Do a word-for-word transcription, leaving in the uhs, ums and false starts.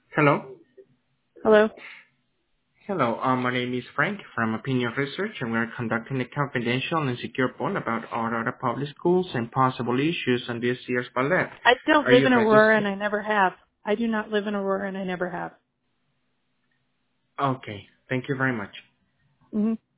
Hello. Hello? Hello. Um, my name is Frank from Opinion Research, and we're conducting a confidential and secure poll about Aurora Public Schools and possible issues on this year's ballet. I don't Are live you in Aurora and registered? I never have. I do not live in Aurora and I never have. Okay. Thank you very much. hmm